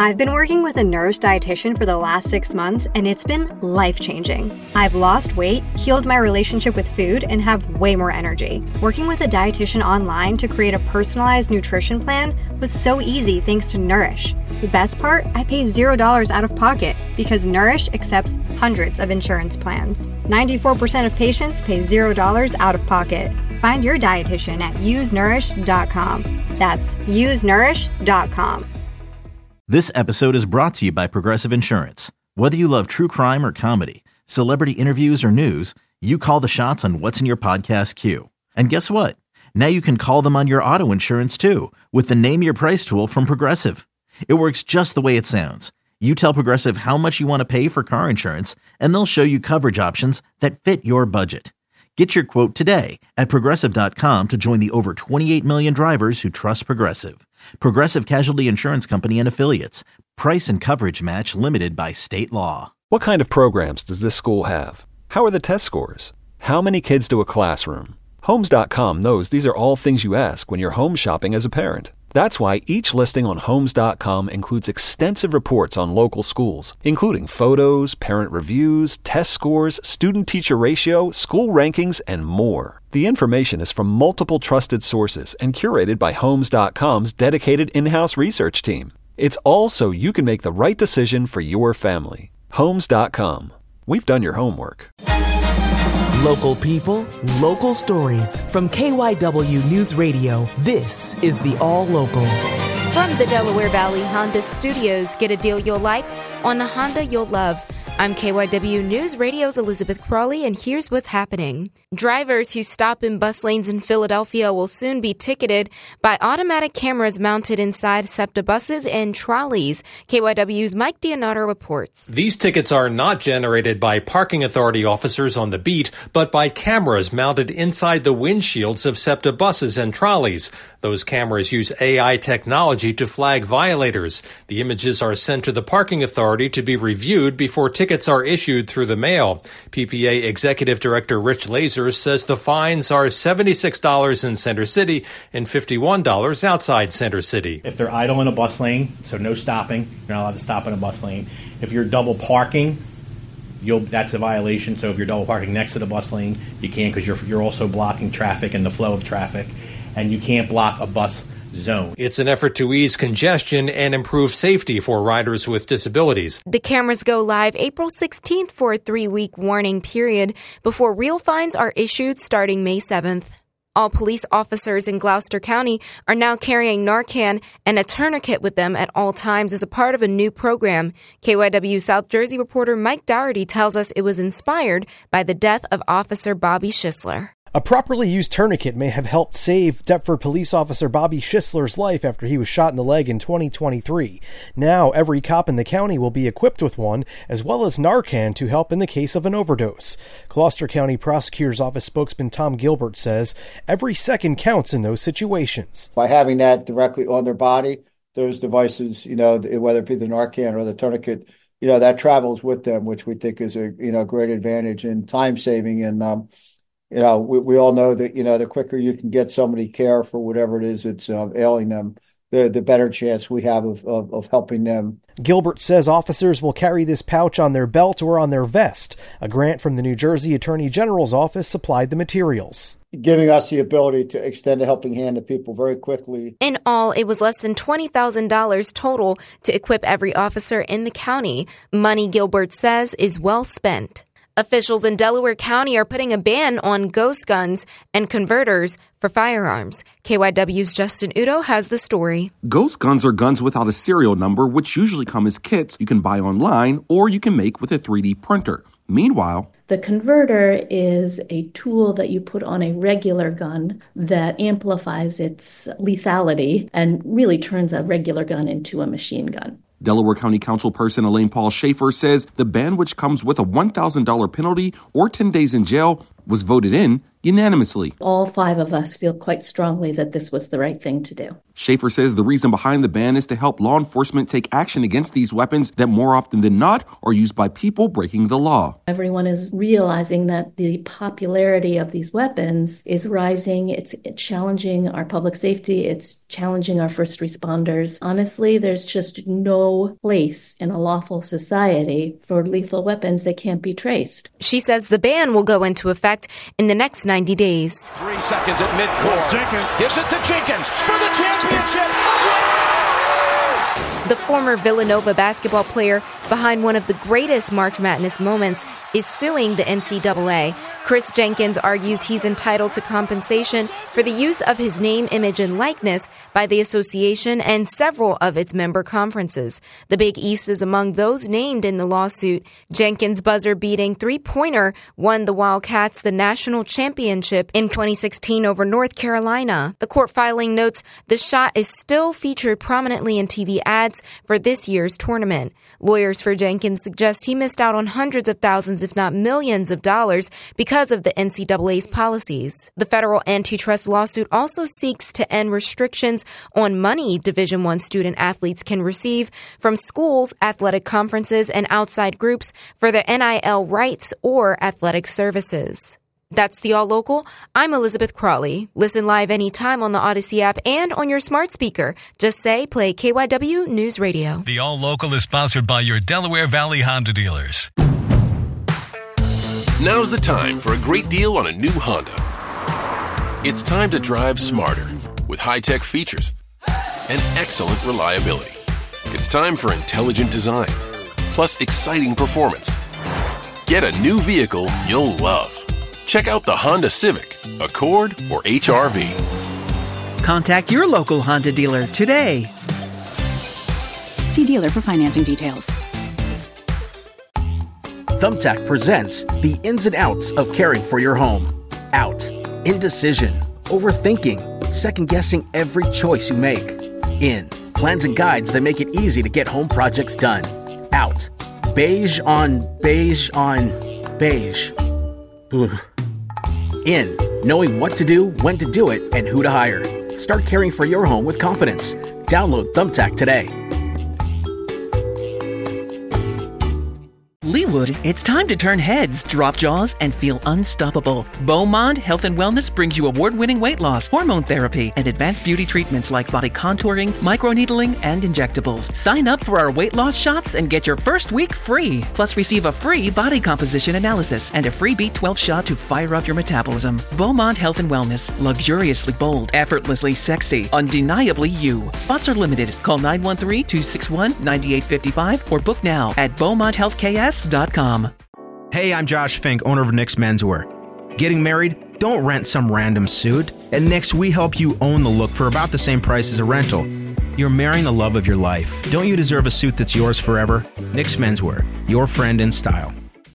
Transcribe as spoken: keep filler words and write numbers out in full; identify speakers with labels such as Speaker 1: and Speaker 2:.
Speaker 1: I've been working with a Nourish dietitian for the last six months, and it's been life-changing. I've lost weight, healed my relationship with food, and have way more energy. Working with a dietitian online to create a personalized nutrition plan was so easy thanks to Nourish. The best part? I pay zero dollars out of pocket because Nourish accepts hundreds of insurance plans. ninety-four percent of patients pay zero dollars out of pocket. Find your dietitian at use nourish dot com. That's use nourish dot com.
Speaker 2: This episode is brought to you by Progressive Insurance. Whether you love true crime or comedy, celebrity interviews or news, you call the shots on what's in your podcast queue. And guess what? Now you can call them on your auto insurance too with the Name Your Price tool from Progressive. It works just the way it sounds. You tell Progressive how much you want to pay for car insurance, and they'll show you coverage options that fit your budget. Get your quote today at Progressive dot com to join the over twenty-eight million drivers who trust Progressive. Progressive Casualty Insurance Company and Affiliates. Price and coverage match limited by state law.
Speaker 3: What kind of programs does this school have? How are the test scores? How many kids do a classroom? Homes dot com knows these are all things you ask when you're home shopping as a parent. That's why each listing on Homes dot com includes extensive reports on local schools, including photos, parent reviews, test scores, student-teacher ratio, school rankings, and more. The information is from multiple trusted sources and curated by Homes dot com's dedicated in-house research team. It's all so you can make the right decision for your family. Homes dot com. We've done your homework.
Speaker 4: Local people, local stories. From K Y W News Radio, this is the All Local.
Speaker 5: From the Delaware Valley Honda Studios, get a deal you'll like on a Honda you'll love. I'm K Y W News Radio's Elizabeth Crawley, and here's what's happening. Drivers who stop in bus lanes in Philadelphia will soon be ticketed by automatic cameras mounted inside SEPTA buses and trolleys. K Y W's Mike Dionato reports.
Speaker 6: These tickets are not generated by parking authority officers on the beat, but by cameras mounted inside the windshields of SEPTA buses and trolleys. Those cameras use A I technology to flag violators. The images are sent to the parking authority to be reviewed before tickets are issued through the mail. P P A Executive Director Rich Laser says the fines are seventy-six dollars in Center City and fifty-one dollars outside Center City.
Speaker 7: If they're idle in a bus lane, so no stopping, you're not allowed to stop in a bus lane. If you're double parking, you'll that's a violation. So if you're double parking next to the bus lane, you can't because you're you're also blocking traffic and the flow of traffic, and you can't block a bus zone.
Speaker 6: It's an effort to ease congestion and improve safety for riders with disabilities.
Speaker 5: The cameras go live April sixteenth for a three-week warning period before real fines are issued starting May seventh. All police officers in Gloucester County are now carrying Narcan and a tourniquet with them at all times as a part of a new program. K Y W South Jersey reporter Mike Dougherty tells us it was inspired by the death of Officer Bobby Schisler.
Speaker 8: A properly used tourniquet may have helped save Deptford police officer Bobby Schisler's life after he was shot in the leg in twenty twenty-three. Now, every cop in the county will be equipped with one, as well as Narcan to help in the case of an overdose. Gloucester County Prosecutor's Office spokesman Tom Gilbert says every second counts in those situations.
Speaker 9: By having that directly on their body, those devices, you know, whether it be the Narcan or the tourniquet, you know, that travels with them, which we think is a, you know, great advantage in time saving. And, um, You know, we, we all know that, you know, the quicker you can get somebody care for whatever it is that's uh, ailing them, the the better chance we have of, of, of helping them.
Speaker 8: Gilbert says officers will carry this pouch on their belt or on their vest. A grant from the New Jersey Attorney General's office supplied the materials,
Speaker 9: giving us the ability to extend a helping hand to people very quickly.
Speaker 5: In all, it was less than twenty thousand dollars total to equip every officer in the county. Money, Gilbert says, is well spent. Officials in Delaware County are putting a ban on ghost guns and converters for firearms. K Y W's Justin Udo has the story.
Speaker 10: Ghost guns are guns without a serial number, which usually come as kits you can buy online or you can make with a three D printer. Meanwhile,
Speaker 11: the converter is a tool that you put on a regular gun that amplifies its lethality and really turns a regular gun into a machine gun.
Speaker 10: Delaware County Councilperson Elaine Paul Schaefer says the ban, which comes with a one thousand dollars penalty or ten days in jail, was voted in unanimously.
Speaker 11: All five of us feel quite strongly that this was the right thing to do.
Speaker 10: Schaefer says the reason behind the ban is to help law enforcement take action against these weapons that more often than not are used by people breaking the law.
Speaker 11: Everyone is realizing that the popularity of these weapons is rising. It's challenging our public safety. It's challenging our first responders. Honestly, there's just no place in a lawful society for lethal weapons that can't be traced.
Speaker 5: She says the ban will go into effect in the next ninety days.
Speaker 12: Three seconds at midcourt. Jenkins gives it to Jenkins for the championship.
Speaker 5: The former Villanova basketball player behind one of the greatest March Madness moments is suing the N C double A. Chris Jenkins argues he's entitled to compensation for the use of his name, image, and likeness by the association and several of its member conferences. The Big East is among those named in the lawsuit. Jenkins' buzzer-beating three-pointer won the Wildcats the national championship in twenty sixteen over North Carolina. The court filing notes the shot is still featured prominently in T V ads for this year's tournament. Lawyers for Jenkins suggest he missed out on hundreds of thousands, if not millions of dollars because of the N C double A's policies. The federal antitrust lawsuit also seeks to end restrictions on money Division I student athletes can receive from schools, athletic conferences, and outside groups for their N I L rights or athletic services. That's the All Local. I'm Elizabeth Crawley. Listen live anytime on the Odyssey app and on your smart speaker. Just say, play K Y W News Radio.
Speaker 13: The All Local is sponsored by your Delaware Valley Honda dealers.
Speaker 14: Now's the time for a great deal on a new Honda. It's time to drive smarter with high-tech features and excellent reliability. It's time for intelligent design, plus exciting performance. Get a new vehicle you'll love. Check out the Honda Civic, Accord, or H R V.
Speaker 15: Contact your local Honda dealer today.
Speaker 16: See dealer for financing details.
Speaker 17: Thumbtack presents the ins and outs of caring for your home. Out. Indecision. Overthinking. Second-guessing every choice you make. In. Plans and guides that make it easy to get home projects done. Out. Beige on beige on beige. Ugh. In. Knowing what to do, when to do it, and who to hire. Start caring for your home with confidence. Download Thumbtack today.
Speaker 15: Leewood, it's time to turn heads, drop jaws, and feel unstoppable. Beaumont Health and Wellness brings you award-winning weight loss, hormone therapy, and advanced beauty treatments like body contouring, microneedling, and injectables. Sign up for our weight loss shots and get your first week free. Plus, receive a free body composition analysis and a free B twelve shot to fire up your metabolism. Beaumont Health and Wellness, luxuriously bold, effortlessly sexy, undeniably you. Spots are limited. Call nine one three, two six one, nine eight five five or book now at beaumont health k s dot com.
Speaker 18: Hey, I'm Josh Fink, owner of Nick's Menswear. Getting married? Don't rent some random suit. At Nick's, we help you own the look for about the same price as a rental. You're marrying the love of your life. Don't you deserve a suit that's yours forever? Nick's Menswear, your friend in style.